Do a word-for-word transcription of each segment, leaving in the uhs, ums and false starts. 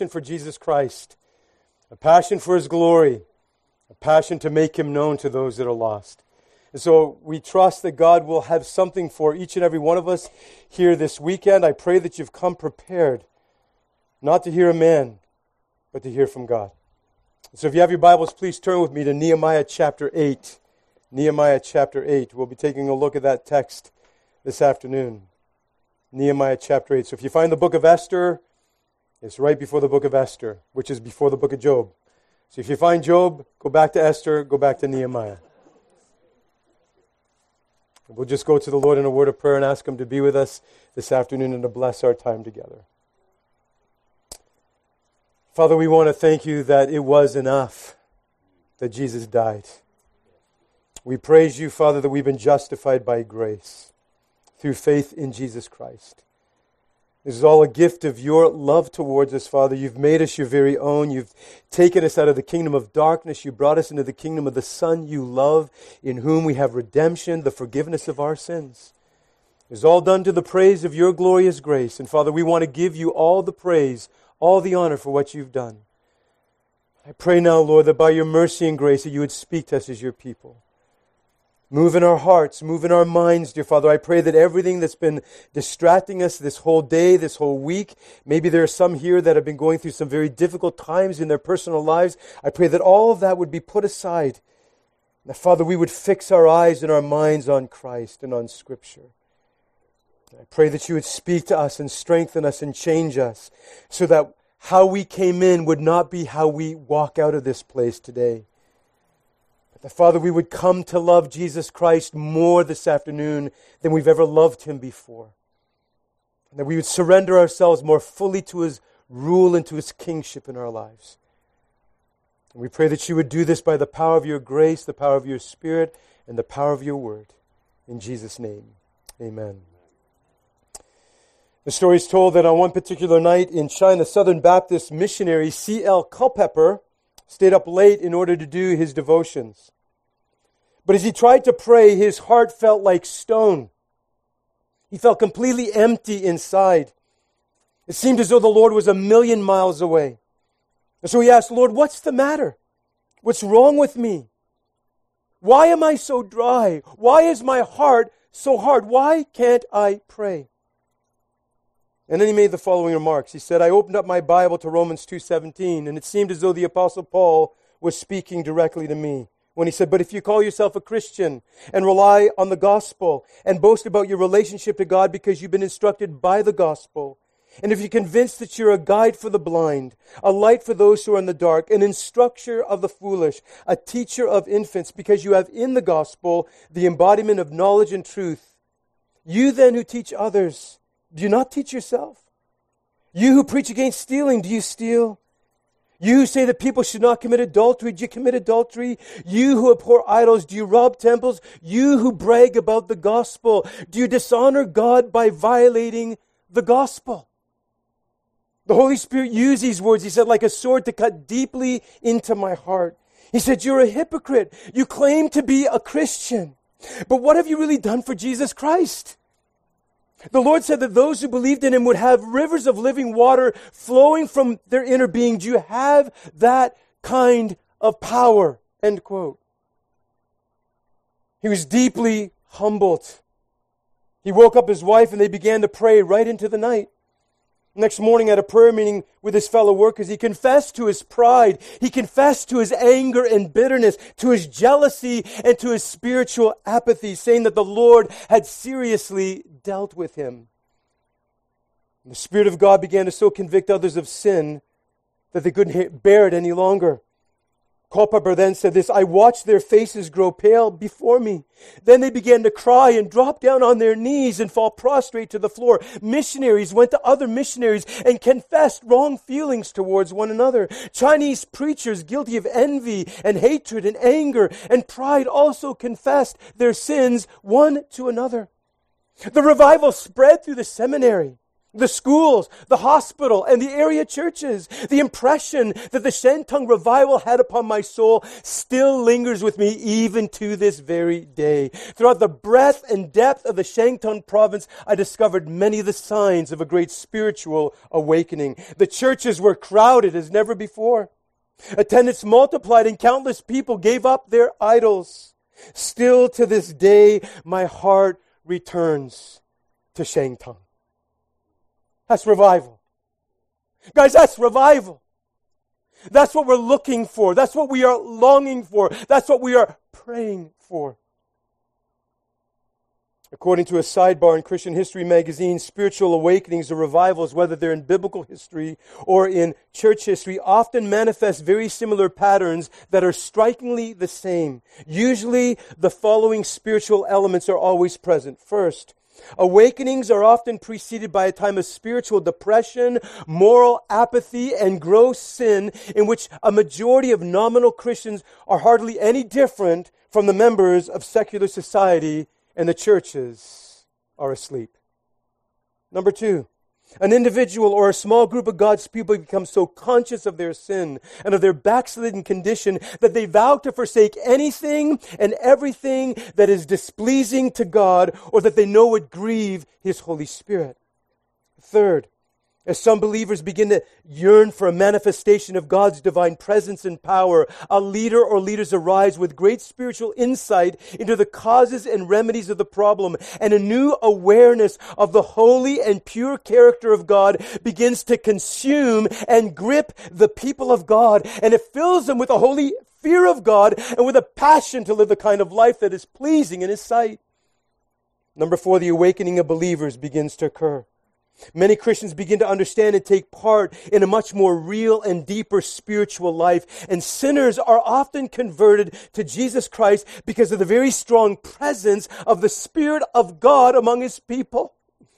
for Jesus Christ, a passion for His glory, a passion to make Him known to those that are lost. And so we trust that God will have something for each and every one of us here this weekend. I pray that you've come prepared, not to hear a man, but to hear from God. So if you have your Bibles, please turn with me to Nehemiah chapter eight. Nehemiah chapter eight. We'll be taking a look at that text this afternoon. Nehemiah chapter eight. So if you find the book of Esther, it's right before the book of Esther, which is before the book of Job. So if you find Job, go back to Esther, go back to Nehemiah. We'll just go to the Lord in a word of prayer and ask Him to be with us this afternoon and to bless our time together. Father, we want to thank You that it was enough that Jesus died. We praise You, Father, that we've been justified by grace through faith in Jesus Christ. This is all a gift of Your love towards us, Father. You've made us Your very own. You've taken us out of the kingdom of darkness. You brought us into the kingdom of the Son You love, in whom we have redemption, the forgiveness of our sins. It's all done to the praise of Your glorious grace. And Father, we want to give You all the praise, all the honor for what You've done. I pray now, Lord, that by Your mercy and grace that You would speak to us as Your people. Move in our hearts, move in our minds, dear Father. I pray that everything that's been distracting us this whole day, this whole week, maybe there are some here that have been going through some very difficult times in their personal lives. I pray that all of that would be put aside. That, Father, we would fix our eyes and our minds on Christ and on Scripture. I pray that You would speak to us and strengthen us and change us so that how we came in would not be how we walk out of this place today. That, Father, we would come to love Jesus Christ more this afternoon than we've ever loved Him before. And that we would surrender ourselves more fully to His rule and to His kingship in our lives. And we pray that You would do this by the power of Your grace, the power of Your Spirit, and the power of Your word. In Jesus' name, amen. The story is told that on one particular night in China, Southern Baptist missionary C L Culpepper stayed up late in order to do his devotions. But as he tried to pray, his heart felt like stone. He felt completely empty inside. It seemed as though the Lord was a million miles away. And so he asked, Lord, what's the matter? What's wrong with me? Why am I so dry? Why is my heart so hard? Why can't I pray? And then he made the following remarks. He said, I opened up my Bible to Romans two seventeen, and it seemed as though the Apostle Paul was speaking directly to me when he said, but if you call yourself a Christian and rely on the gospel and boast about your relationship to God because you've been instructed by the gospel, and if you're convinced that you're a guide for the blind, a light for those who are in the dark, an instructor of the foolish, a teacher of infants, because you have in the gospel the embodiment of knowledge and truth, you then who teach others, do you not teach yourself? You who preach against stealing, do you steal? You who say that people should not commit adultery, do you commit adultery? You who abhor idols, do you rob temples? You who brag about the gospel, do you dishonor God by violating the gospel? The Holy Spirit used these words, he said, like a sword to cut deeply into my heart. He said, you're a hypocrite. You claim to be a Christian, but what have you really done for Jesus Christ? The Lord said that those who believed in Him would have rivers of living water flowing from their inner being. Do you have that kind of power? End quote. He was deeply humbled. He woke up his wife and they began to pray right into the night. Next morning at a prayer meeting with his fellow workers, he confessed to his pride. He confessed to his anger and bitterness, to his jealousy and to his spiritual apathy, saying that the Lord had seriously dealt with him. And the Spirit of God began to so convict others of sin that they couldn't bear it any longer. Culpepper then said this, I watched their faces grow pale before me. Then they began to cry and drop down on their knees and fall prostrate to the floor. Missionaries went to other missionaries and confessed wrong feelings towards one another. Chinese preachers guilty of envy and hatred and anger and pride also confessed their sins one to another. The revival spread through the seminary. the schools, the hospital, and the area churches. The impression that the Shantung revival had upon my soul still lingers with me even to this very day. Throughout the breadth and depth of the Shantung province, I discovered many of the signs of a great spiritual awakening. The churches were crowded as never before. Attendance multiplied and countless people gave up their idols. Still to this day, my heart returns to Shantung. That's revival. Guys, that's revival. That's what we're looking for. That's what we are longing for. That's what we are praying for. According to a sidebar in Christian History magazine, spiritual awakenings or revivals, whether they're in biblical history or in church history, often manifest very similar patterns that are strikingly the same. Usually, the following spiritual elements are always present. First, awakenings are often preceded by a time of spiritual depression, moral apathy, and gross sin in which a majority of nominal Christians are hardly any different from the members of secular society, and the churches are asleep. Number two, an individual or a small group of God's people become so conscious of their sin and of their backslidden condition that they vow to forsake anything and everything that is displeasing to God or that they know would grieve His Holy Spirit. Third, as some believers begin to yearn for a manifestation of God's divine presence and power, a leader or leaders arise with great spiritual insight into the causes and remedies of the problem, and a new awareness of the holy and pure character of God begins to consume and grip the people of God, and it fills them with a holy fear of God and with a passion to live the kind of life that is pleasing in His sight. Number four, the awakening of believers begins to occur. Many Christians begin to understand and take part in a much more real and deeper spiritual life. And sinners are often converted to Jesus Christ because of the very strong presence of the Spirit of God among His people.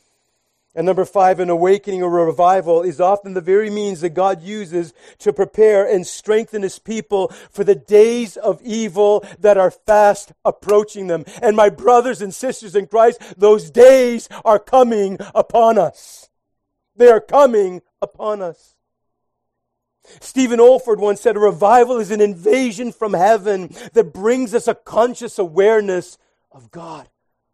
And number five, an awakening or a revival is often the very means that God uses to prepare and strengthen His people for the days of evil that are fast approaching them. And my brothers and sisters in Christ, those days are coming upon us. They are coming upon us. Stephen Olford once said, a revival is an invasion from heaven that brings us a conscious awareness of God.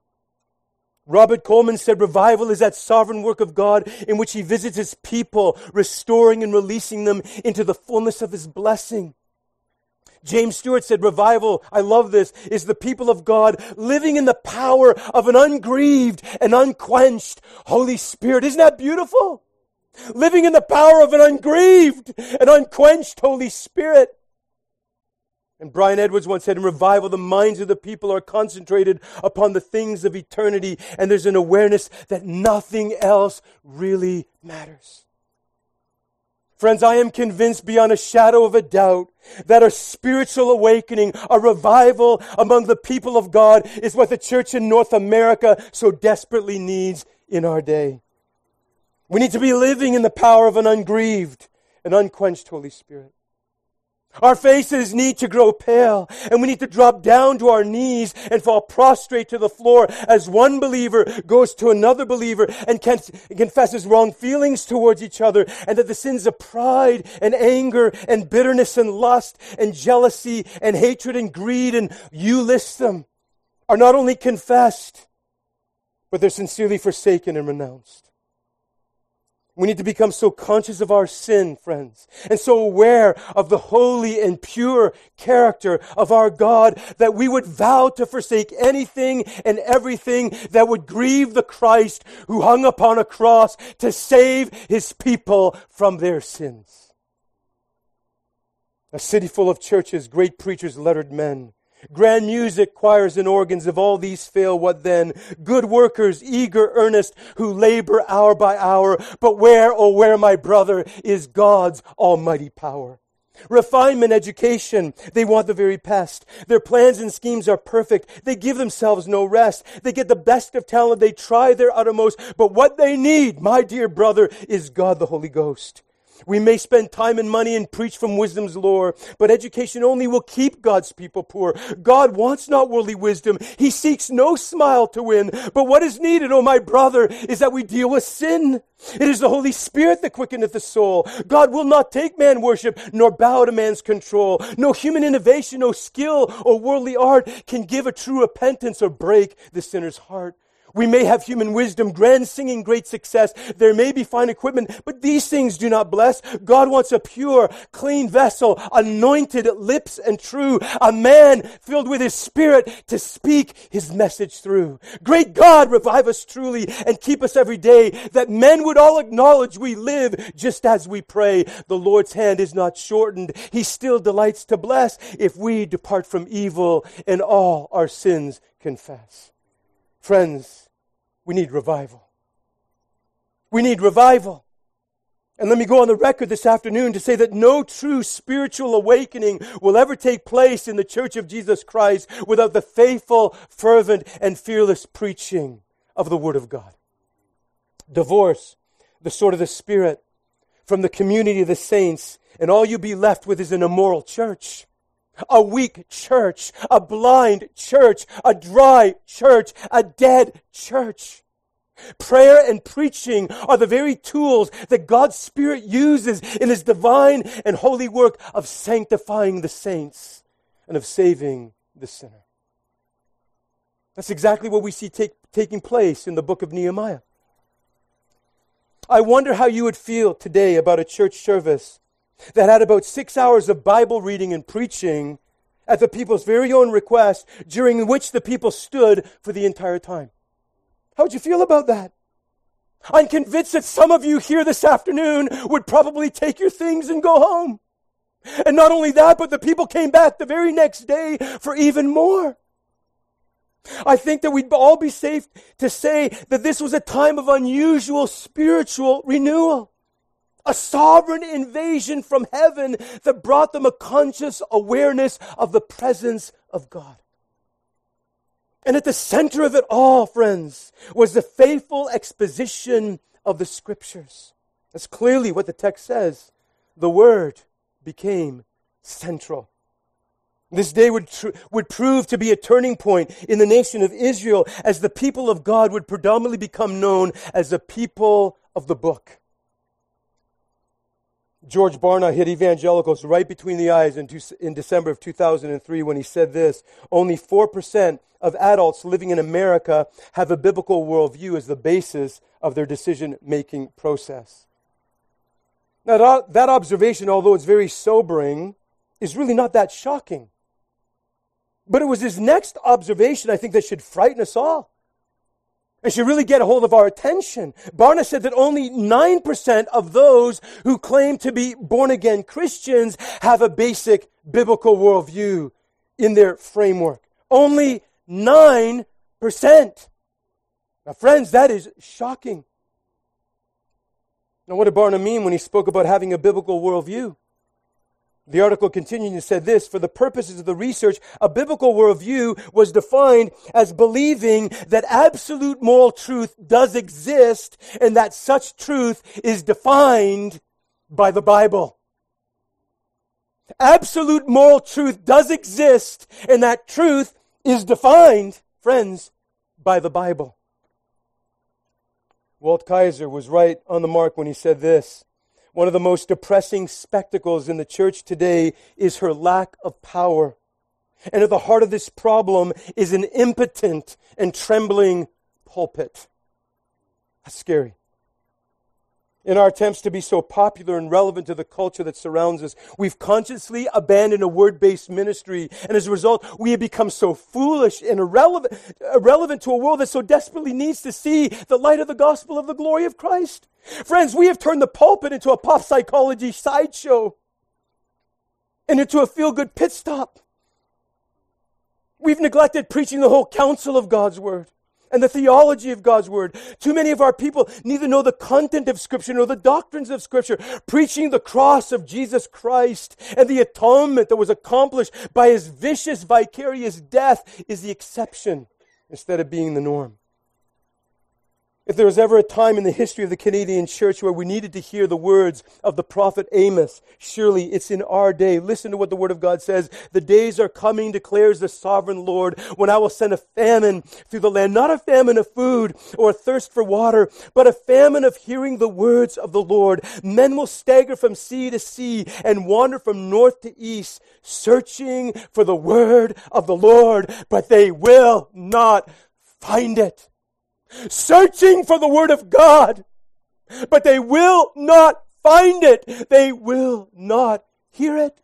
Robert Coleman said, revival is that sovereign work of God in which He visits His people, restoring and releasing them into the fullness of His blessing. James Stewart said, revival, I love this, is the people of God living in the power of an ungrieved and unquenched Holy Spirit. Isn't that beautiful? Living in the power of an ungrieved and unquenched Holy Spirit. And Brian Edwards once said, in revival, the minds of the people are concentrated upon the things of eternity, and there's an awareness that nothing else really matters. Friends, I am convinced beyond a shadow of a doubt that a spiritual awakening, a revival among the people of God is what the church in North America so desperately needs in our day. We need to be living in the power of an ungrieved and unquenched Holy Spirit. Our faces need to grow pale, and we need to drop down to our knees and fall prostrate to the floor as one believer goes to another believer and confesses wrong feelings towards each other, and that the sins of pride and anger and bitterness and lust and jealousy and hatred and greed, and you list them, are not only confessed, but they're sincerely forsaken and renounced. We need to become so conscious of our sin, friends, and so aware of the holy and pure character of our God that we would vow to forsake anything and everything that would grieve the Christ who hung upon a cross to save His people from their sins. A city full of churches, great preachers, lettered men, grand music, choirs, and organs. If all these fail, what then? Good workers, eager, earnest, who labor hour by hour. But where, oh where, my brother, is God's almighty power? Refinement, education, they want the very best. Their plans and schemes are perfect. They give themselves no rest. They get the best of talent. They try their uttermost. But what they need, my dear brother, is God the Holy Ghost. We may spend time and money and preach from wisdom's lore, but education only will keep God's people poor. God wants not worldly wisdom. He seeks no smile to win. But what is needed, oh my brother, is that we deal with sin. It is the Holy Spirit that quickeneth the soul. God will not take man worship, nor bow to man's control. No human innovation, no skill or worldly art can give a true repentance or break the sinner's heart. We may have human wisdom, grand singing, great success. There may be fine equipment, but these things do not bless. God wants a pure, clean vessel, anointed lips and true, a man filled with His Spirit to speak His message through. Great God, revive us truly and keep us every day, that men would all acknowledge we live just as we pray. The Lord's hand is not shortened. He still delights to bless if we depart from evil and all our sins confess. Friends, we need revival. We need revival. And let me go on the record this afternoon to say that no true spiritual awakening will ever take place in the Church of Jesus Christ without the faithful, fervent, and fearless preaching of the Word of God. Divorce the sword of the Spirit from the community of the saints, and all you'll be left with is an immoral church. A weak church, a blind church, a dry church, a dead church. Prayer and preaching are the very tools that God's Spirit uses in His divine and holy work of sanctifying the saints and of saving the sinner. That's exactly what we see take, taking place in the book of Nehemiah. I wonder how you would feel today about a church service that had about six hours of Bible reading and preaching at the people's very own request, during which the people stood for the entire time. How would you feel about that? I'm convinced that some of you here this afternoon would probably take your things and go home. And not only that, but the people came back the very next day for even more. I think that we'd all be safe to say that this was a time of unusual spiritual renewal. A sovereign invasion from heaven that brought them a conscious awareness of the presence of God. And at the center of it all, friends, was the faithful exposition of the Scriptures. That's clearly what the text says. The Word became central. This day would, tr- would prove to be a turning point in the nation of Israel, as the people of God would predominantly become known as the people of the book. George Barna hit evangelicals right between the eyes in, two, in December of two thousand three when he said this: only four percent of adults living in America have a biblical worldview as the basis of their decision-making process. Now, that, that observation, although it's very sobering, is really not that shocking. But it was his next observation, I think, that should frighten us all. It should really get a hold of our attention. Barna said that only nine percent of those who claim to be born-again Christians have a basic biblical worldview in their framework. Only nine percent. Now, friends, that is shocking. Now, what did Barna mean when he spoke about having a biblical worldview? The article continued and said this: for the purposes of the research, a biblical worldview was defined as believing that absolute moral truth does exist and that such truth is defined by the Bible. Absolute moral truth does exist and that truth is defined, friends, by the Bible. Walt Kaiser was right on the mark when he said this: one of the most depressing spectacles in the church today is her lack of power. And at the heart of this problem is an impotent and trembling pulpit. That's scary. In our attempts to be so popular and relevant to the culture that surrounds us, we've consciously abandoned a word-based ministry. And as a result, we have become so foolish and irrelevant, irrelevant to a world that so desperately needs to see the light of the gospel of the glory of Christ. Friends, we have turned the pulpit into a pop psychology sideshow and into a feel-good pit stop. We've neglected preaching the whole counsel of God's Word and the theology of God's Word. Too many of our people neither know the content of Scripture nor the doctrines of Scripture. Preaching the cross of Jesus Christ and the atonement that was accomplished by His vicious, vicarious death is the exception instead of being the norm. If there was ever a time in the history of the Canadian church where we needed to hear the words of the prophet Amos, surely it's in our day. Listen to what the Word of God says. The days are coming, declares the sovereign Lord, when I will send a famine through the land. Not a famine of food or a thirst for water, but a famine of hearing the words of the Lord. Men will stagger from sea to sea and wander from north to east, searching for the word of the Lord, but they will not find it. Searching for the Word of God, but they will not find it. They will not hear it.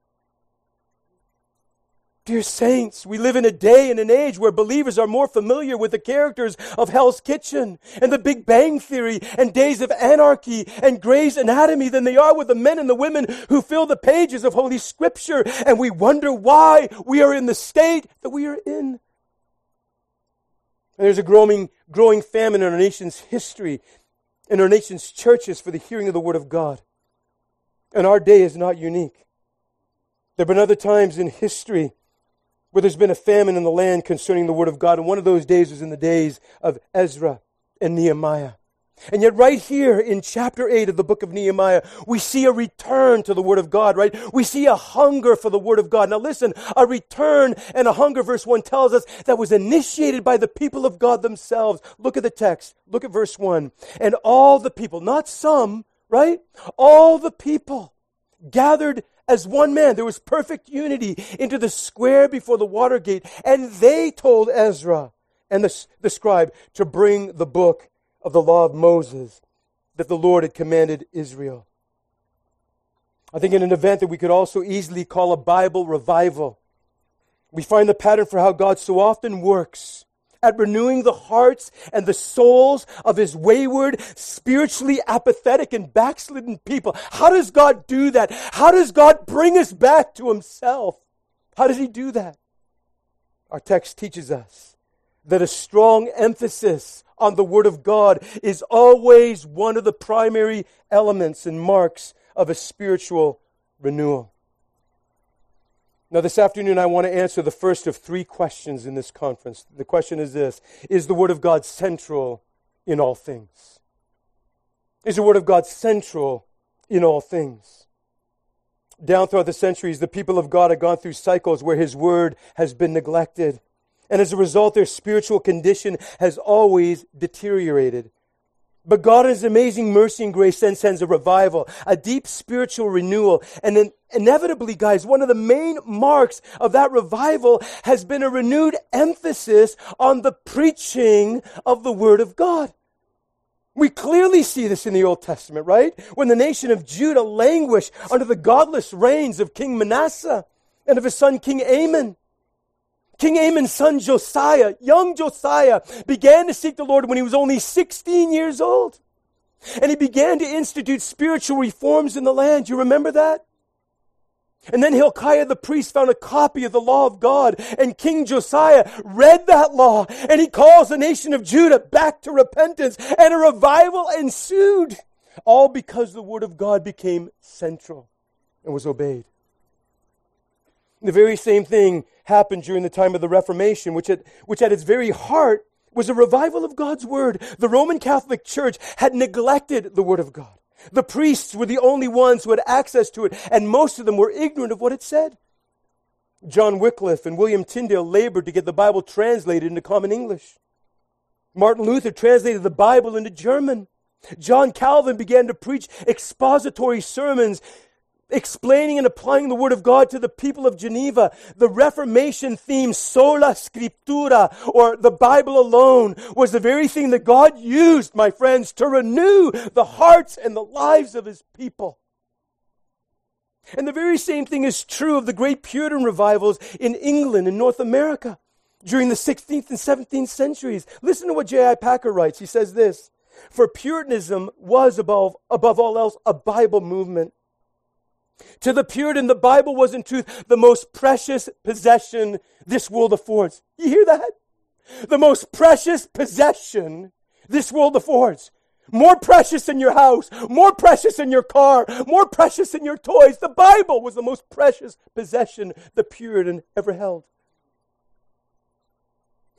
Dear saints, we live in a day and an age where believers are more familiar with the characters of Hell's Kitchen and the Big Bang Theory and Days of Anarchy and Grey's Anatomy than they are with the men and the women who fill the pages of Holy Scripture, and we wonder why we are in the state that we are in. And there's a growing, growing famine in our nation's history, in our nation's churches for the hearing of the Word of God. And our day is not unique. There have been other times in history where there's been a famine in the land concerning the Word of God. And one of those days was in the days of Ezra and Nehemiah. And yet right here in chapter eight of the book of Nehemiah, we see a return to the Word of God, right? We see a hunger for the Word of God. Now listen, a return and a hunger, verse one tells us, that was initiated by the people of God themselves. Look at the text. Look at verse one. And all the people, not some, right? All the people gathered as one man. There was perfect unity into the square before the water gate. And they told Ezra and the, the scribe to bring the book of the law of Moses that the Lord had commanded Israel. I think in an event that we could also easily call a Bible revival, we find the pattern for how God so often works at renewing the hearts and the souls of His wayward, spiritually apathetic and backslidden people. How does God do that? How does God bring us back to Himself? How does He do that? Our text teaches us that a strong emphasis on the Word of God is always one of the primary elements and marks of a spiritual renewal. Now this afternoon I want to answer the first of three questions in this conference. The question is this: is the Word of God central in all things? Is the Word of God central in all things? Down throughout the centuries, the people of God have gone through cycles where His Word has been neglected. And as a result, their spiritual condition has always deteriorated. But God in His amazing mercy and grace then sends a revival, a deep spiritual renewal. And then inevitably, guys, one of the main marks of that revival has been a renewed emphasis on the preaching of the Word of God. We clearly see this in the Old Testament, right? When the nation of Judah languished under the godless reigns of King Manasseh and of his son King Amon. King Amon's son Josiah, young Josiah, began to seek the Lord when he was only sixteen years old. And he began to institute spiritual reforms in the land. You remember that? And then Hilkiah the priest found a copy of the law of God. And King Josiah read that law. And he calls the nation of Judah back to repentance. And a revival ensued. All because the Word of God became central and was obeyed. The very same thing happened during the time of the Reformation, which at, which at its very heart was a revival of God's Word. The Roman Catholic Church had neglected the Word of God. The priests were the only ones who had access to it, and most of them were ignorant of what it said. John Wycliffe and William Tyndale labored to get the Bible translated into common English. Martin Luther translated the Bible into German. John Calvin began to preach expository sermons explaining and applying the Word of God to the people of Geneva. The Reformation theme, sola scriptura, or the Bible alone, was the very thing that God used, my friends, to renew the hearts and the lives of His people. And the very same thing is true of the great Puritan revivals in England and North America during the sixteenth and seventeenth centuries. Listen to what J I Packer writes. He says this: "For Puritanism was above, above all else a Bible movement. To the Puritan, the Bible was in truth the most precious possession this world affords." You hear that? The most precious possession this world affords. More precious than your house, more precious than your car, more precious than your toys. The Bible was the most precious possession the Puritan ever held.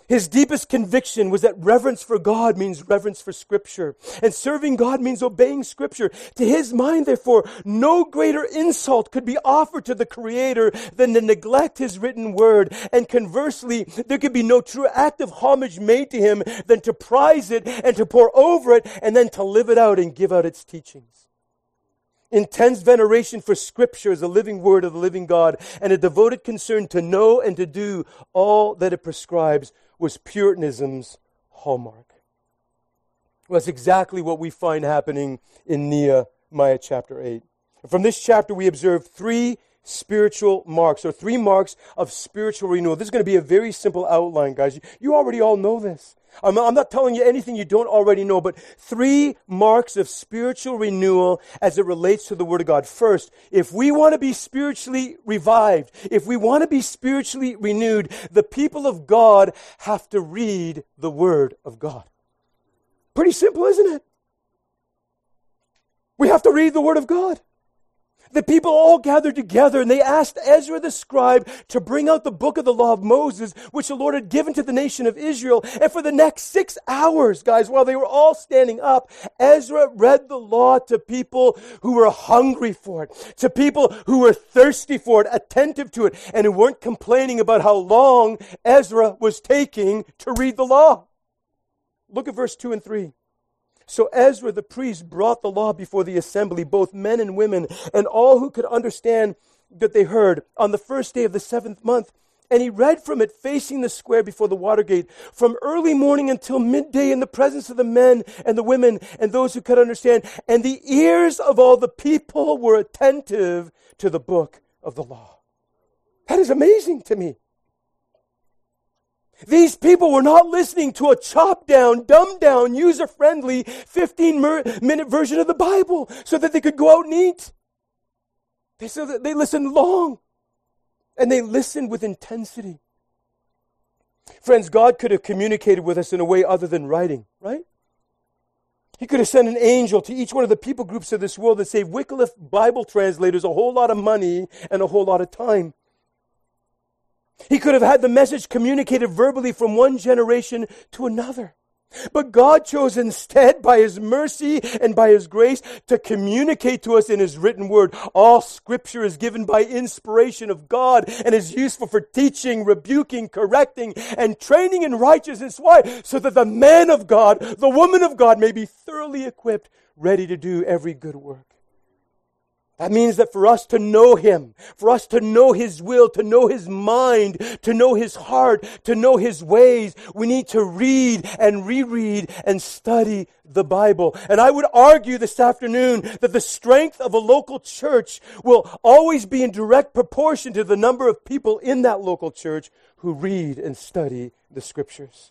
His deepest conviction was that reverence for God means reverence for Scripture. And serving God means obeying Scripture. To his mind, therefore, no greater insult could be offered to the Creator than to neglect His written word. And conversely, there could be no true act of homage made to Him than to prize it and to pore over it and then to live it out and give out its teachings. Intense veneration for Scripture as a living word of the living God and a devoted concern to know and to do all that it prescribes was Puritanism's hallmark. Well, that's exactly what we find happening in Nehemiah chapter eight. From this chapter, we observe three spiritual marks, or three marks of spiritual renewal. This is going to be a very simple outline, guys. You already all know this. I'm, I'm not telling you anything you don't already know, but three marks of spiritual renewal as it relates to the Word of God. First, if we want to be spiritually revived, if we want to be spiritually renewed, the people of God have to read the Word of God. Pretty simple, isn't it? We have to read the Word of God. The people all gathered together and they asked Ezra the scribe to bring out the book of the law of Moses, which the Lord had given to the nation of Israel. And for the next six hours, guys, while they were all standing up, Ezra read the law to people who were hungry for it, to people who were thirsty for it, attentive to it, and who weren't complaining about how long Ezra was taking to read the law. Look at verse two and three. So Ezra the priest brought the law before the assembly, both men and women, and all who could understand that they heard, on the first day of the seventh month. And he read from it facing the square before the water gate, from early morning until midday, in the presence of the men and the women and those who could understand. And the ears of all the people were attentive to the book of the law. That is amazing to me. These people were not listening to a chopped down, dumbed down, user-friendly fifteen-minute version of the Bible so that they could go out and eat. They said that they listened long, and they listened with intensity. Friends, God could have communicated with us in a way other than writing, right? He could have sent an angel to each one of the people groups of this world that saved Wycliffe Bible translators a whole lot of money and a whole lot of time. He could have had the message communicated verbally from one generation to another. But God chose instead, by His mercy and by His grace, to communicate to us in His written word. All Scripture is given by inspiration of God and is useful for teaching, rebuking, correcting, and training in righteousness. Why? So that the man of God, the woman of God, may be thoroughly equipped, ready to do every good work. That means that for us to know Him, for us to know His will, to know His mind, to know His heart, to know His ways, we need to read and reread and study the Bible. And I would argue this afternoon that the strength of a local church will always be in direct proportion to the number of people in that local church who read and study the Scriptures.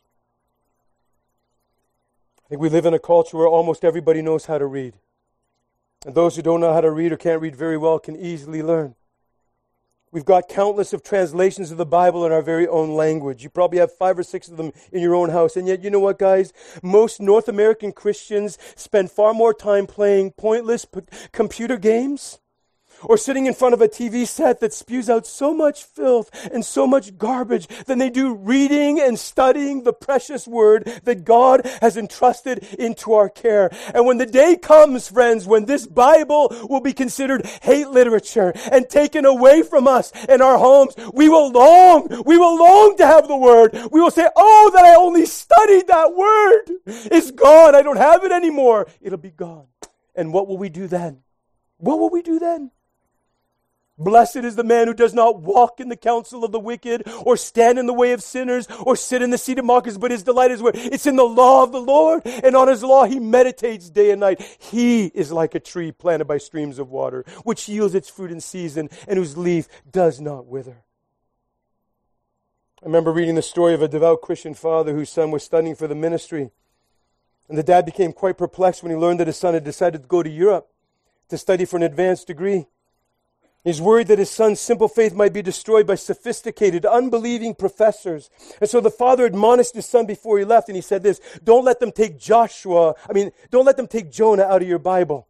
I think we live in a culture where almost everybody knows how to read. And those who don't know how to read or can't read very well can easily learn. We've got countless of translations of the Bible in our very own language. You probably have five or six of them in your own house. And yet, you know what, guys? Most North American Christians spend far more time playing pointless p- computer games or sitting in front of a T V set that spews out so much filth and so much garbage than they do reading and studying the precious Word that God has entrusted into our care. And when the day comes, friends, when this Bible will be considered hate literature and taken away from us in our homes, we will long, we will long to have the Word. We will say, oh, that I only studied that Word. It's gone. I don't have it anymore. It'll be gone. And what will we do then? What will we do then? Blessed is the man who does not walk in the counsel of the wicked, or stand in the way of sinners, or sit in the seat of mockers, but his delight is where? It's in the law of the Lord, and on His law he meditates day and night. He is like a tree planted by streams of water, which yields its fruit in season, and whose leaf does not wither. I remember reading the story of a devout Christian father whose son was studying for the ministry. And the dad became quite perplexed when he learned that his son had decided to go to Europe to study for an advanced degree. He's worried that his son's simple faith might be destroyed by sophisticated, unbelieving professors. And so the father admonished his son before he left, and he said this, don't let them take Joshua, I mean, don't let them take Jonah out of your Bible.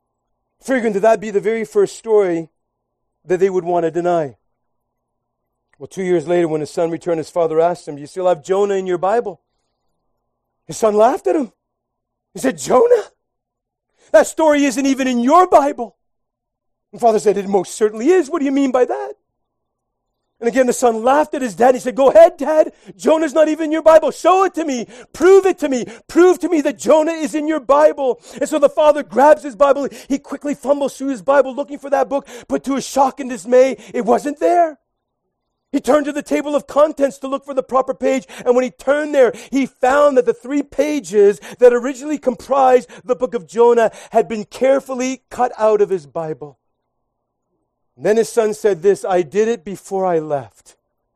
Figuring that that'd be the very first story that they would want to deny. Well, two years later, when his son returned, his father asked him, "Do you still have Jonah in your Bible?" His son laughed at him. He said, "Jonah? That story isn't even in your Bible." And father said, "It most certainly is. What do you mean by that?" And again, the son laughed at his dad. He said, "Go ahead, Dad. Jonah's not even in your Bible. Show it to me. Prove it to me. Prove to me that Jonah is in your Bible." And so the father grabs his Bible. He quickly fumbles through his Bible looking for that book, but to his shock and dismay, it wasn't there. He turned to the table of contents to look for the proper page, and when he turned there, he found that the three pages that originally comprised the book of Jonah had been carefully cut out of his Bible. And then his son said this, "I did it before I left."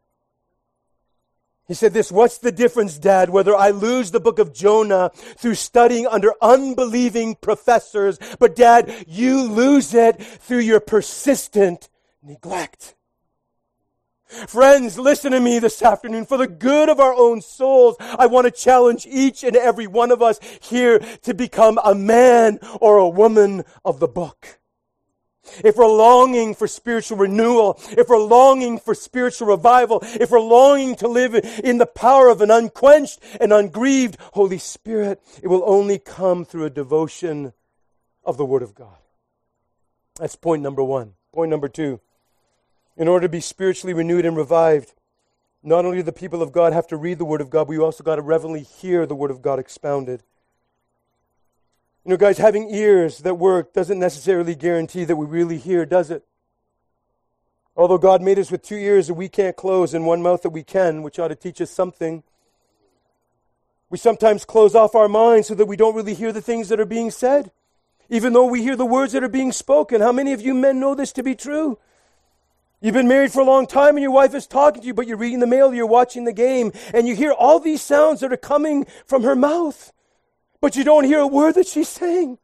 He said this, "What's the difference, Dad, whether I lose the book of Jonah through studying under unbelieving professors, but Dad, you lose it through your persistent neglect." Friends, listen to me this afternoon. For the good of our own souls, I want to challenge each and every one of us here to become a man or a woman of the book. If we're longing for spiritual renewal, if we're longing for spiritual revival, if we're longing to live in the power of an unquenched and ungrieved Holy Spirit, it will only come through a devotion of the Word of God. That's point number one. Point number two. In order to be spiritually renewed and revived, not only do the people of God have to read the Word of God, but we also got to reverently hear the Word of God expounded. You know, guys, having ears that work doesn't necessarily guarantee that we really hear, does it? Although God made us with two ears that we can't close and one mouth that we can, which ought to teach us something, we sometimes close off our minds so that we don't really hear the things that are being said, even though we hear the words that are being spoken. How many of you men know this to be true? You've been married for a long time and your wife is talking to you, but you're reading the mail, you're watching the game, and you hear all these sounds that are coming from her mouth, but you don't hear a word that she's saying.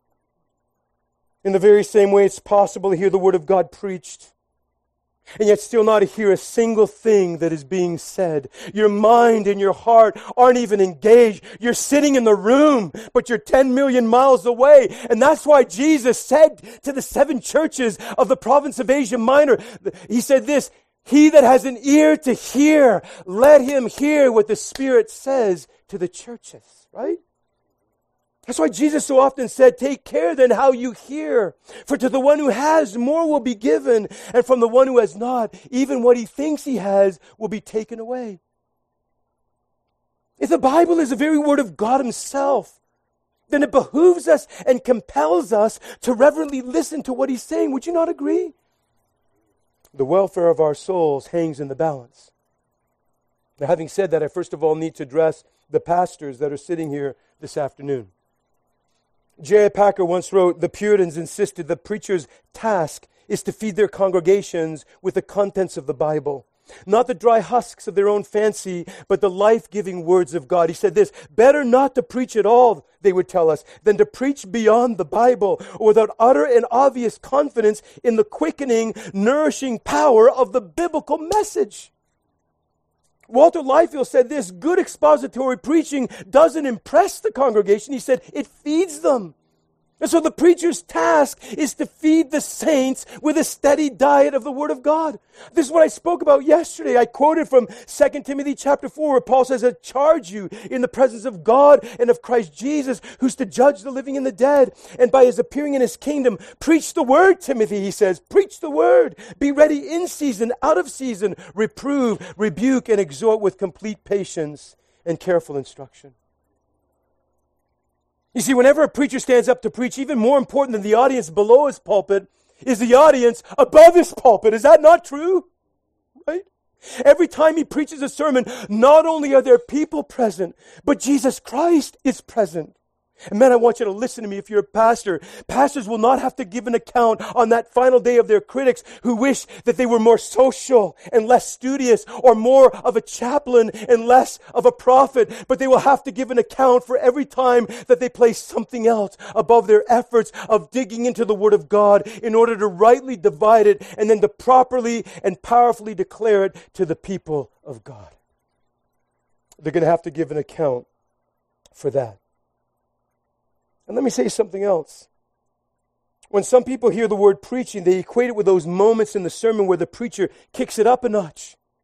In the very same way, it's possible to hear the Word of God preached, and yet still not to hear a single thing that is being said. Your mind and your heart aren't even engaged. You're sitting in the room, but you're ten million miles away. And that's why Jesus said to the seven churches of the province of Asia Minor, He said this, "He that has an ear to hear, let him hear what the Spirit says to the churches." Right? That's why Jesus so often said, "Take care then how you hear. For to the one who has, more will be given. And from the one who has not, even what he thinks he has will be taken away." If the Bible is the very Word of God Himself, then it behooves us and compels us to reverently listen to what He's saying. Would you not agree? The welfare of our souls hangs in the balance. Now, having said that, I first of all need to address the pastors that are sitting here this afternoon. J I Packer once wrote, "The Puritans insisted the preacher's task is to feed their congregations with the contents of the Bible. Not the dry husks of their own fancy, but the life-giving words of God." He said this, "Better not to preach at all," they would tell us, "than to preach beyond the Bible, or without utter and obvious confidence in the quickening, nourishing power of the biblical message." Walter Liefeld said this, "Good expository preaching doesn't impress the congregation." He said, it feeds them. And so the preacher's task is to feed the saints with a steady diet of the Word of God. This is what I spoke about yesterday. I quoted from Second Timothy chapter four, where Paul says, "I charge you in the presence of God and of Christ Jesus, who's to judge the living and the dead, and by His appearing in His kingdom, preach the Word," Timothy, he says. Preach the Word. Be ready in season, out of season. Reprove, rebuke, and exhort with complete patience and careful instruction. You see, whenever a preacher stands up to preach, even more important than the audience below his pulpit is the audience above his pulpit. Is that not true? Right? Every time he preaches a sermon, not only are there people present, but Jesus Christ is present. And man, I want you to listen to me if you're a pastor. Pastors will not have to give an account on that final day of their critics who wish that they were more social and less studious, or more of a chaplain and less of a prophet. But they will have to give an account for every time that they place something else above their efforts of digging into the Word of God in order to rightly divide it and then to properly and powerfully declare it to the people of God. They're going to have to give an account for that. And let me say something else. When some people hear the word preaching, they equate it with those moments in the sermon where the preacher kicks it up a notch.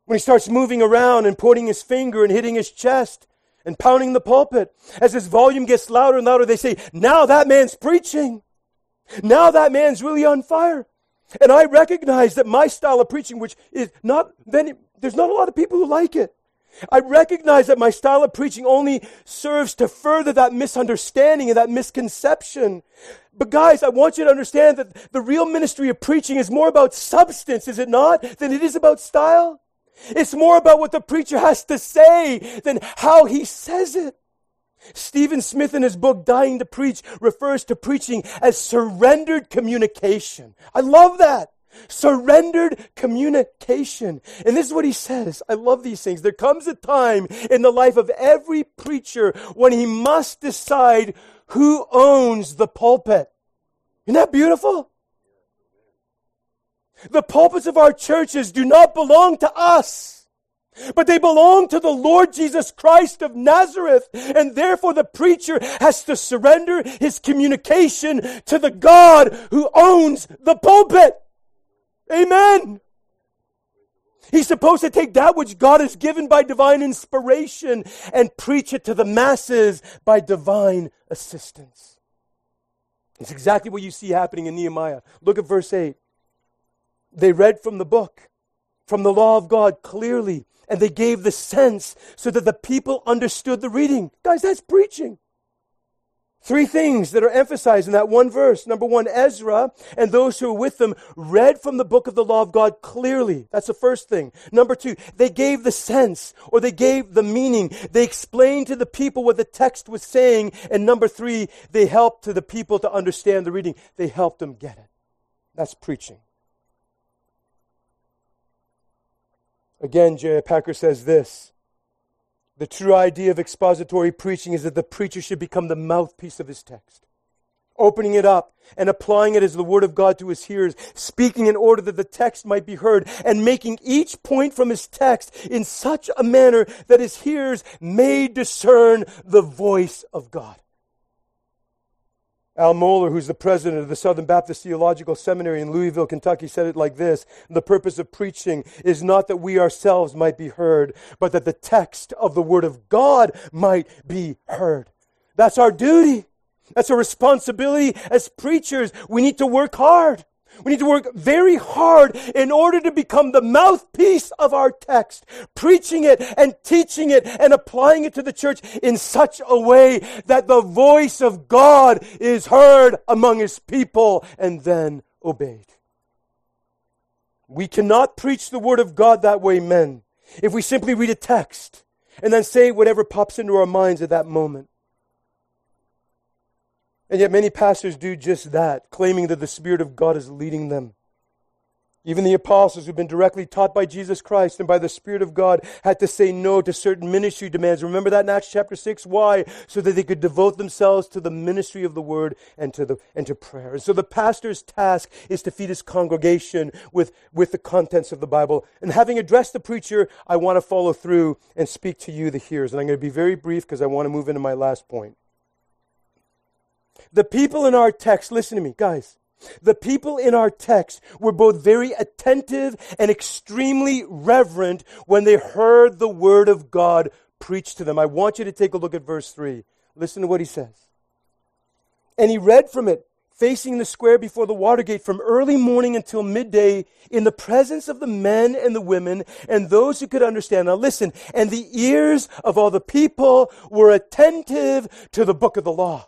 When he starts moving around and pointing his finger and hitting his chest and pounding the pulpit. As his volume gets louder and louder, they say, now that man's preaching. Now that man's really on fire. And I recognize that my style of preaching, which is not, then there's not a lot of people who like it. I recognize that my style of preaching only serves to further that misunderstanding and that misconception. But guys, I want you to understand that the real ministry of preaching is more about substance, is it not, than it is about style. It's more about what the preacher has to say than how he says it. Stephen Smith in his book, Dying to Preach, refers to preaching as surrendered communication. I love that. Surrendered communication. And this is what he says. I love these things. There comes a time in the life of every preacher when he must decide who owns the pulpit. Isn't that beautiful? The pulpits of our churches do not belong to us, but they belong to the Lord Jesus Christ of Nazareth. And therefore the preacher has to surrender his communication to the God who owns the pulpit. Amen. He's supposed to take that which God has given by divine inspiration and preach it to the masses by divine assistance. It's exactly what you see happening in Nehemiah. Look at verse eight. They read from the book, from the law of God clearly, and they gave the sense so that the people understood the reading. Guys, that's preaching. Three things that are emphasized in that one verse. Number one, Ezra and those who were with them read from the book of the law of God clearly. That's the first thing. Number two, they gave the sense, or they gave the meaning. They explained to the people what the text was saying. And number three, they helped to the people to understand the reading. They helped them get it. That's preaching. Again, J I Packer says this. The true idea of expository preaching is that the preacher should become the mouthpiece of his text, opening it up and applying it as the word of God to his hearers, speaking in order that the text might be heard, and making each point from his text in such a manner that his hearers may discern the voice of God. Al Mohler, who's the president of the Southern Baptist Theological Seminary in Louisville, Kentucky, said it like this: the purpose of preaching is not that we ourselves might be heard, but that the text of the Word of God might be heard. That's our duty. That's our responsibility as preachers. We need to work hard. We need to work very hard in order to become the mouthpiece of our text, preaching it and teaching it and applying it to the church in such a way that the voice of God is heard among His people and then obeyed. We cannot preach the Word of God that way, men, if we simply read a text and then say whatever pops into our minds at that moment. And yet many pastors do just that, claiming that the Spirit of God is leading them. Even the apostles who've been directly taught by Jesus Christ and by the Spirit of God had to say no to certain ministry demands. Remember that in Acts chapter six? Why? So that they could devote themselves to the ministry of the Word and to the and to prayer. And so the pastor's task is to feed his congregation with, with the contents of the Bible. And having addressed the preacher, I want to follow through and speak to you, the hearers. And I'm going to be very brief because I want to move into my last point. The people in our text, listen to me, guys. The people in our text were both very attentive and extremely reverent when they heard the Word of God preached to them. I want you to take a look at verse three. Listen to what he says. And he read from it, facing the square before the water gate from early morning until midday in the presence of the men and the women and those who could understand. Now listen, and the ears of all the people were attentive to the book of the law.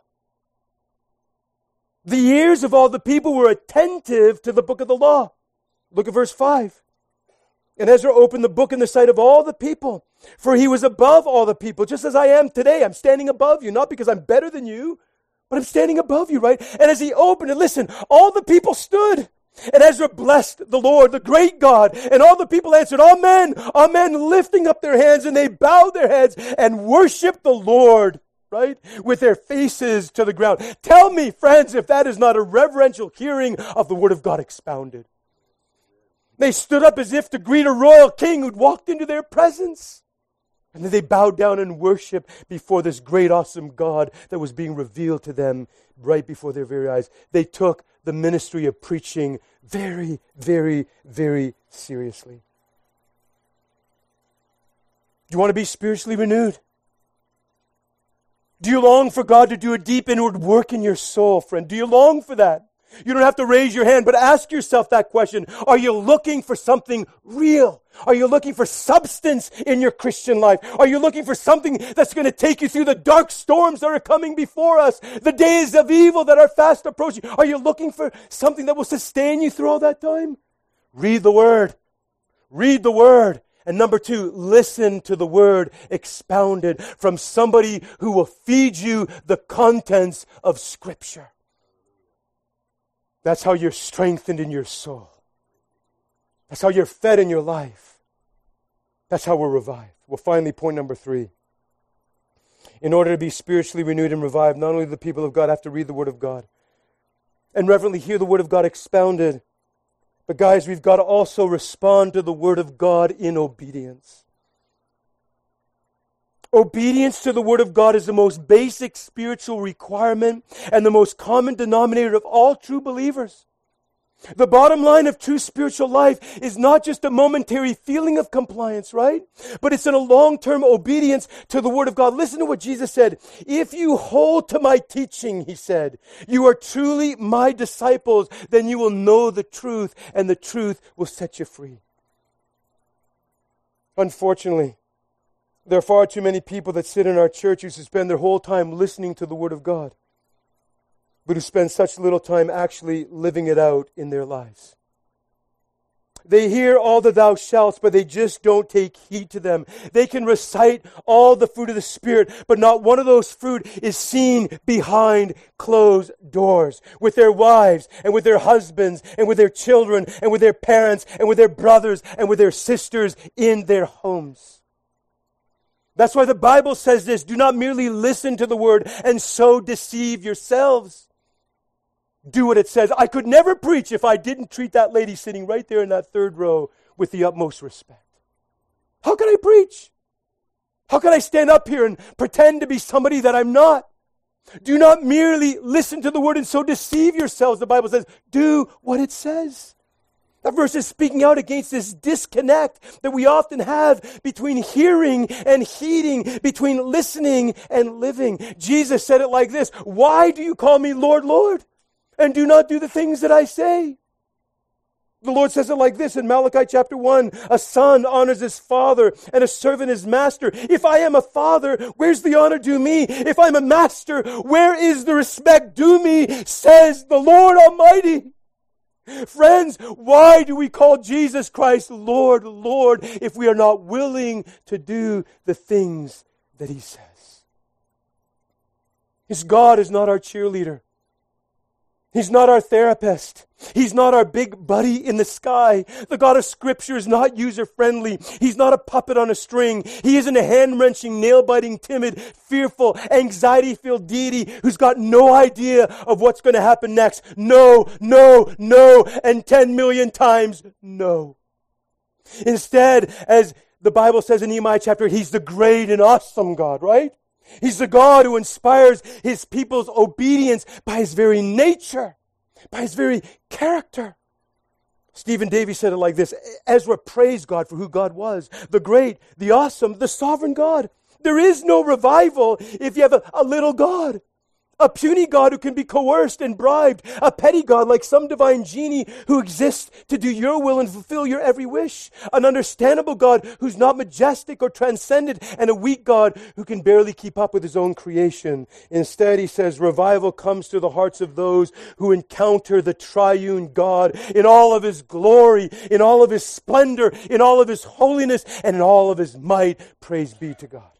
The ears of all the people were attentive to the book of the law. Look at verse five. And Ezra opened the book in the sight of all the people, for he was above all the people, just as I am today. I'm standing above you, not because I'm better than you, but I'm standing above you, right? And as he opened it, listen, all the people stood. And Ezra blessed the Lord, the great God. And all the people answered, Amen, Amen, lifting up their hands, and they bowed their heads and worshiped the Lord. Right? With their faces to the ground. Tell me, friends, if that is not a reverential hearing of the Word of God expounded. They stood up as if to greet a royal king who'd walked into their presence. And then they bowed down and worshiped before this great, awesome God that was being revealed to them right before their very eyes. They took the ministry of preaching very, very, very seriously. Do you want to be spiritually renewed? Do you long for God to do a deep inward work in your soul, friend? Do you long for that? You don't have to raise your hand, but ask yourself that question. Are you looking for something real? Are you looking for substance in your Christian life? Are you looking for something that's going to take you through the dark storms that are coming before us, the days of evil that are fast approaching? Are you looking for something that will sustain you through all that time? Read the Word. Read the Word. And number two, listen to the Word expounded from somebody who will feed you the contents of Scripture. That's how you're strengthened in your soul. That's how you're fed in your life. That's how we're revived. Well, finally, point number three. In order to be spiritually renewed and revived, not only do the people of God have to read the Word of God and reverently hear the Word of God expounded, but guys, we've got to also respond to the Word of God in obedience. Obedience to the Word of God is the most basic spiritual requirement and the most common denominator of all true believers. The bottom line of true spiritual life is not just a momentary feeling of compliance, right? But it's in a long-term obedience to the Word of God. Listen to what Jesus said. If you hold to my teaching, he said, you are truly my disciples, then you will know the truth, and the truth will set you free. Unfortunately, there are far too many people that sit in our churches who spend their whole time listening to the Word of God, but who spend such little time actually living it out in their lives. They hear all the thou shalt, but they just don't take heed to them. They can recite all the fruit of the Spirit, but not one of those fruit is seen behind closed doors with their wives and with their husbands and with their children and with their parents and with their brothers and with their sisters in their homes. That's why the Bible says this, do not merely listen to the Word and so deceive yourselves. Do what it says. I could never preach if I didn't treat that lady sitting right there in that third row with the utmost respect. How can I preach? How can I stand up here and pretend to be somebody that I'm not? Do not merely listen to the Word and so deceive yourselves. The Bible says, do what it says. That verse is speaking out against this disconnect that we often have between hearing and heeding, between listening and living. Jesus said it like this, why do you call me Lord, Lord, and do not do the things that I say? The Lord says it like this in Malachi chapter one, a son honors his father and a servant his master. If I am a father, where's the honor due me? If I'm a master, where is the respect due me? Says the Lord Almighty. Friends, why do we call Jesus Christ Lord, Lord, if we are not willing to do the things that He says? His God is not our cheerleader. He's not our therapist. He's not our big buddy in the sky. The God of Scripture is not user-friendly. He's not a puppet on a string. He isn't a hand-wrenching, nail-biting, timid, fearful, anxiety-filled deity who's got no idea of what's going to happen next. No, no, no, and ten million times no. Instead, as the Bible says in Nehemiah chapter eight, He's the great and awesome God, right? He's the God who inspires His people's obedience by His very nature, by His very character. Stephen Davey said it like this, Ezra praised God for who God was, the great, the awesome, the sovereign God. There is no revival if you have a, a little God. A puny God who can be coerced and bribed. A petty God like some divine genie who exists to do your will and fulfill your every wish. An understandable God who's not majestic or transcendent. And a weak God who can barely keep up with His own creation. Instead, he says, revival comes to the hearts of those who encounter the triune God in all of His glory, in all of His splendor, in all of His holiness, and in all of His might. Praise be to God.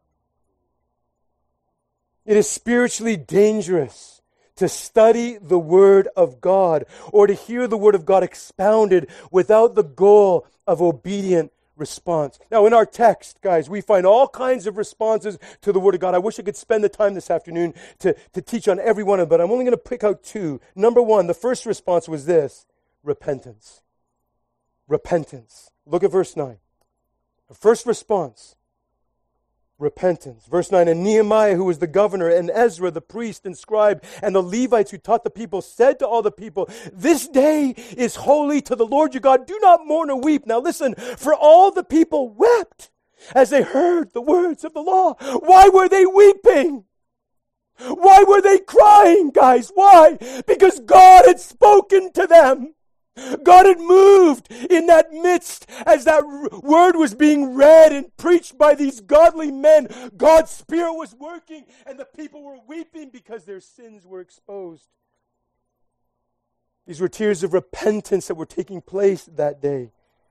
It is spiritually dangerous to study the Word of God or to hear the Word of God expounded without the goal of obedient response. Now, in our text, guys, we find all kinds of responses to the Word of God. I wish I could spend the time this afternoon to, to teach on every one of them, but I'm only going to pick out two. Number one, the first response was this, repentance. Repentance. Look at verse nine. The first response, repentance. Verse nine, and Nehemiah, who was the governor, and Ezra, the priest and scribe, and the Levites who taught the people, said to all the people, this day is holy to the Lord your God. Do not mourn or weep. Now listen, for all the people wept as they heard the words of the law. Why were they weeping? Why were they crying, guys? Why? Because God had spoken to them. God had moved in that midst as that word was being read and preached by these godly men. God's Spirit was working and the people were weeping because their sins were exposed. These were tears of repentance that were taking place that day.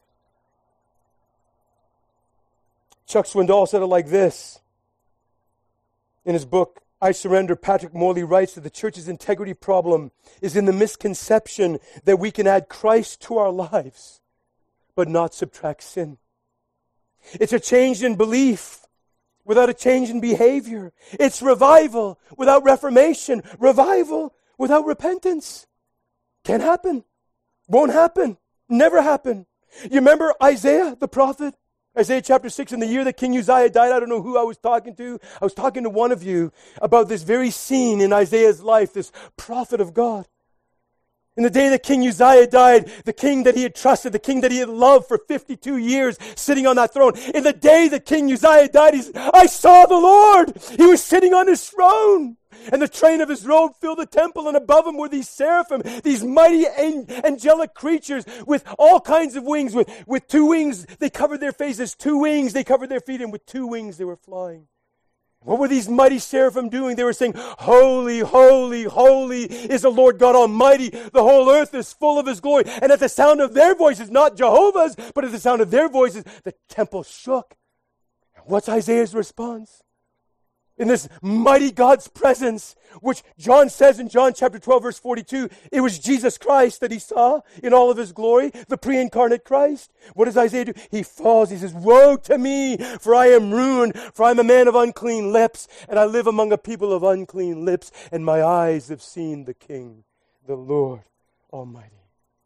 Chuck Swindoll said it like this in his book, I Surrender. Patrick Morley writes that the church's integrity problem is in the misconception that we can add Christ to our lives, but not subtract sin. It's a change in belief without a change in behavior. It's revival without reformation. Revival without repentance. Can't happen. Won't happen. Never happen. You remember Isaiah, the prophet? Isaiah chapter six, in the year that King Uzziah died, I don't know who I was talking to. I was talking to one of you about this very scene in Isaiah's life, this prophet of God. In the day that King Uzziah died, the king that he had trusted, the king that he had loved for fifty-two years, sitting on that throne. In the day that King Uzziah died, he said, I saw the Lord. He was sitting on his throne. And the train of his robe filled the temple, and above him were these seraphim, these mighty angelic creatures with all kinds of wings. With, with two wings, they covered their faces. Two wings, they covered their feet. And with two wings, they were flying. What were these mighty seraphim doing? They were saying, holy, holy, holy is the Lord God Almighty. The whole earth is full of His glory. And at the sound of their voices, not Jehovah's, but at the sound of their voices, the temple shook. What's Isaiah's response? In this mighty God's presence, which John says in John chapter twelve, verse forty-two, it was Jesus Christ that he saw in all of His glory, the pre-incarnate Christ. What does Isaiah do? He falls. He says, woe to me, for I am ruined, for I am a man of unclean lips, and I live among a people of unclean lips, and my eyes have seen the King, the Lord Almighty.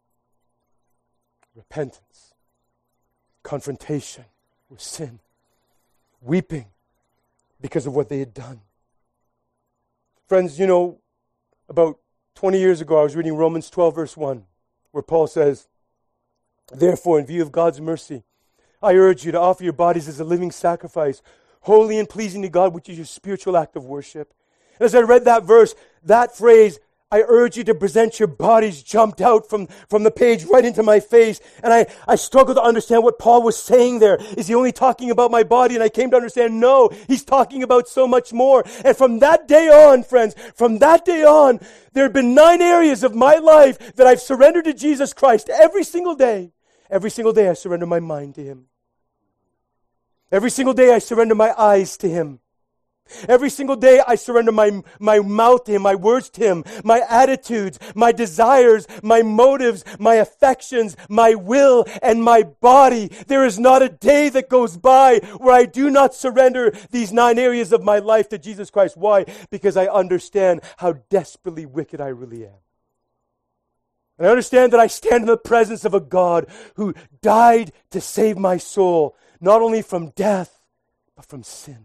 Repentance, confrontation with sin, weeping because of what they had done. Friends, you know, about twenty years ago, I was reading Romans twelve, verse one, where Paul says, therefore, in view of God's mercy, I urge you to offer your bodies as a living sacrifice, holy and pleasing to God, which is your spiritual act of worship. And as I read that verse, that phrase, I urge you to present your bodies, jumped out from, from the page right into my face. And I, I struggled to understand what Paul was saying there. Is he only talking about my body? And I came to understand, no, he's talking about so much more. And from that day on, friends, from that day on, there have been nine areas of my life that I've surrendered to Jesus Christ every single day. Every single day I surrender my mind to Him. Every single day I surrender my eyes to Him. Every single day I surrender my, my mouth to Him, my words to Him, my attitudes, my desires, my motives, my affections, my will, and my body. There is not a day that goes by where I do not surrender these nine areas of my life to Jesus Christ. Why? Because I understand how desperately wicked I really am. And I understand that I stand in the presence of a God who died to save my soul, not only from death, but from sin.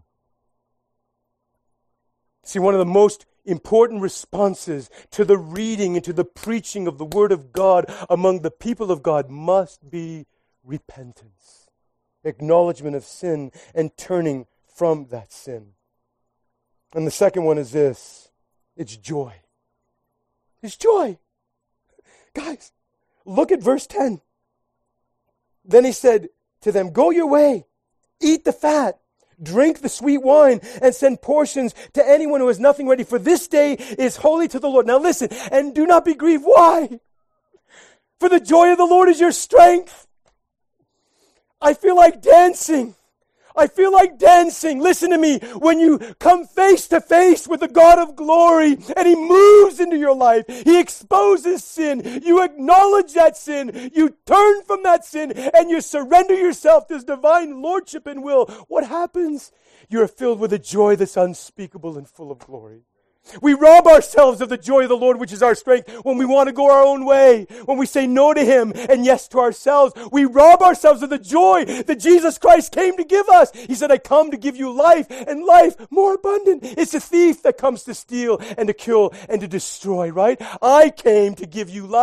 See, one of the most important responses to the reading and to the preaching of the Word of God among the people of God must be repentance, acknowledgement of sin, and turning from that sin. And the second one is this, it's joy. It's joy. Guys, look at verse ten. Then He said to them, go your way, eat the fat, drink the sweet wine, and send portions to anyone who has nothing ready, for this day is holy to the Lord. Now listen, and do not be grieved. Why? For the joy of the Lord is your strength. I feel like dancing. I feel like dancing. Listen to me. When you come face to face with the God of glory and He moves into your life, He exposes sin. You acknowledge that sin. You turn from that sin and you surrender yourself to His divine lordship and will. What happens? You're filled with a joy that's unspeakable and full of glory. We rob ourselves of the joy of the Lord, which is our strength, when we want to go our own way, when we say no to Him and yes to ourselves. We rob ourselves of the joy that Jesus Christ came to give us. He said, I come to give you life and life more abundant. It's a thief that comes to steal and to kill and to destroy, right? I came to give you life.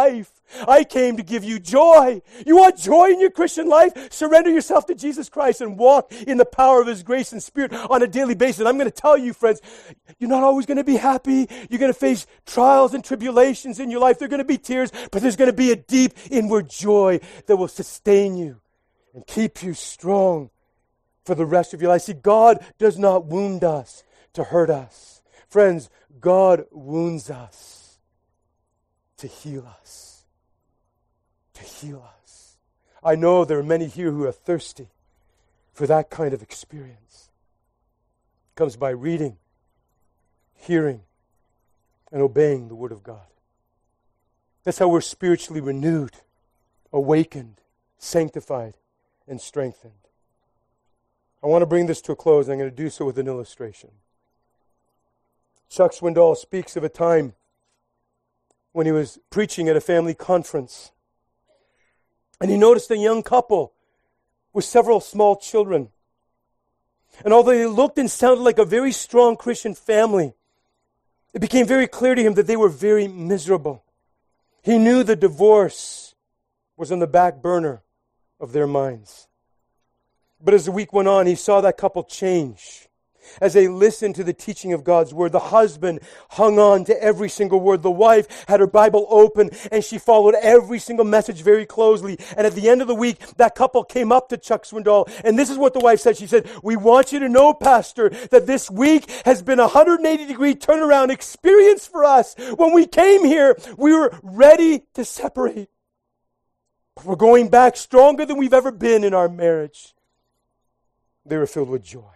I came to give you joy. You want joy in your Christian life? Surrender yourself to Jesus Christ and walk in the power of His grace and Spirit on a daily basis. And I'm going to tell you, friends, you're not always going to be happy. You're going to face trials and tribulations in your life. There are going to be tears, but there's going to be a deep inward joy that will sustain you and keep you strong for the rest of your life. See, God does not wound us to hurt us. Friends, God wounds us to heal us. To heal us. I know there are many here who are thirsty for that kind of experience. It comes by reading, hearing, and obeying the Word of God. That's how we're spiritually renewed, awakened, sanctified, and strengthened. I want to bring this to a close, and I'm going to do so with an illustration. Chuck Swindoll speaks of a time when he was preaching at a family conference, and he noticed a young couple with several small children. And although they looked and sounded like a very strong Christian family, it became very clear to him that they were very miserable. He knew the divorce was on the back burner of their minds. But as the week went on, he saw that couple change. As they listened to the teaching of God's Word, the husband hung on to every single word. The wife had her Bible open and she followed every single message very closely. And at the end of the week, that couple came up to Chuck Swindoll. And this is what the wife said. She said, "We want you to know, Pastor, that this week has been a one hundred eighty degree turnaround experience for us. When we came here, we were ready to separate. But we're going back stronger than we've ever been in our marriage." They were filled with joy.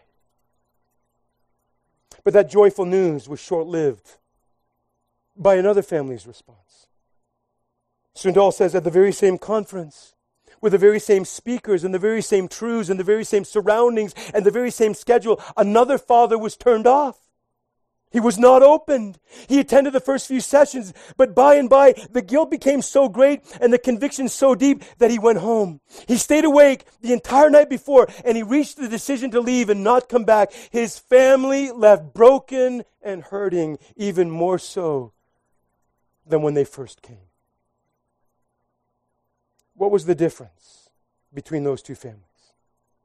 But that joyful news was short-lived by another family's response. Swindoll says at the very same conference, with the very same speakers and the very same truths and the very same surroundings and the very same schedule, another father was turned off. He was not opened. He attended the first few sessions, but by and by, the guilt became so great and the conviction so deep that he went home. He stayed awake the entire night before, and he reached the decision to leave and not come back. His family left broken and hurting, even more so than when they first came. What was the difference between those two families?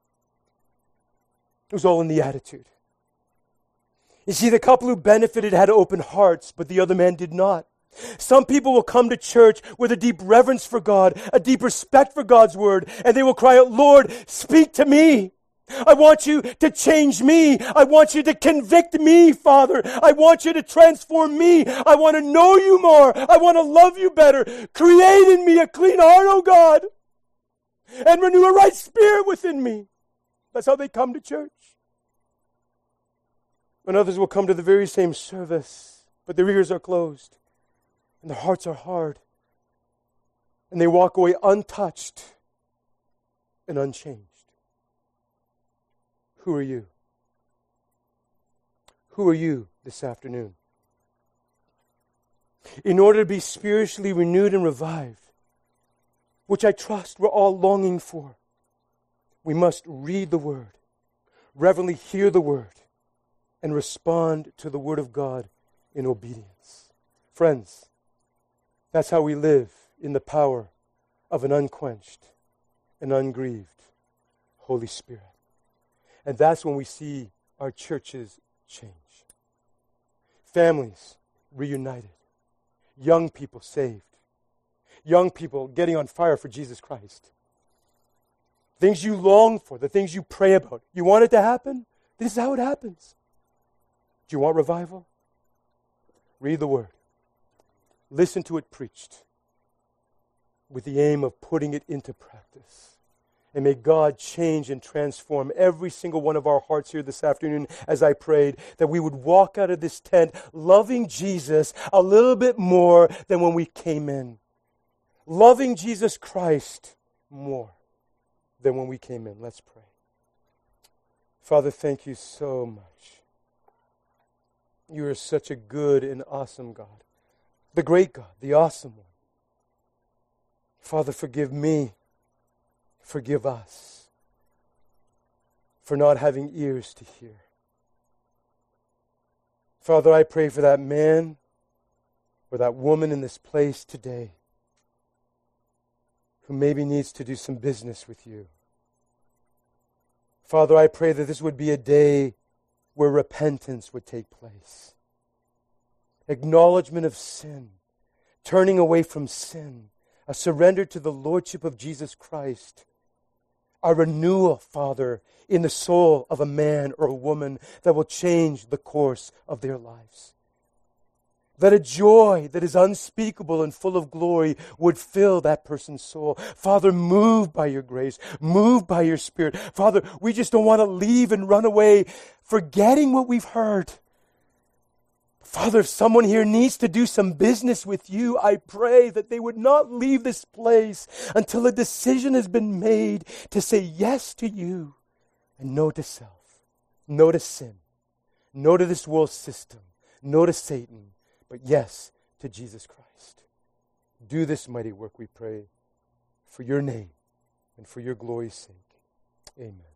It was all in the attitude. You see, the couple who benefited had open hearts, but the other man did not. Some people will come to church with a deep reverence for God, a deep respect for God's Word, and they will cry out, "Lord, speak to me. I want you to change me. I want you to convict me, Father. I want you to transform me. I want to know you more. I want to love you better. Create in me a clean heart, oh God, and renew a right spirit within me." That's how they come to church. And others will come to the very same service, but their ears are closed and their hearts are hard. And they walk away untouched and unchanged. Who are you? Who are you this afternoon? In order to be spiritually renewed and revived, which I trust we're all longing for, we must read the Word, reverently hear the Word, and respond to the Word of God in obedience. Friends, that's how we live in the power of an unquenched and ungrieved Holy Spirit. And that's when we see our churches change. Families reunited. Young people saved. Young people getting on fire for Jesus Christ. Things you long for, the things you pray about. You want it to happen? This is how it happens. Do you want revival? Read the Word. Listen to it preached with the aim of putting it into practice. And may God change and transform every single one of our hearts here this afternoon as I prayed, that we would walk out of this tent loving Jesus a little bit more than when we came in. Loving Jesus Christ more than when we came in. Let's pray. Father, thank you so much. You are such a good and awesome God. The great God, the awesome one. Father, forgive me. Forgive us for not having ears to hear. Father, I pray for that man or that woman in this place today who maybe needs to do some business with you. Father, I pray that this would be a day where repentance would take place. Acknowledgement of sin, turning away from sin, a surrender to the Lordship of Jesus Christ, a renewal, Father, in the soul of a man or a woman that will change the course of their lives. That a joy that is unspeakable and full of glory would fill that person's soul. Father, move by your grace. Move by your Spirit. Father, we just don't want to leave and run away forgetting what we've heard. Father, if someone here needs to do some business with you, I pray that they would not leave this place until a decision has been made to say yes to you and no to self, no to sin, no to this world system, no to Satan, but yes to Jesus Christ. Do this mighty work, we pray, for your name and for your glory's sake. Amen.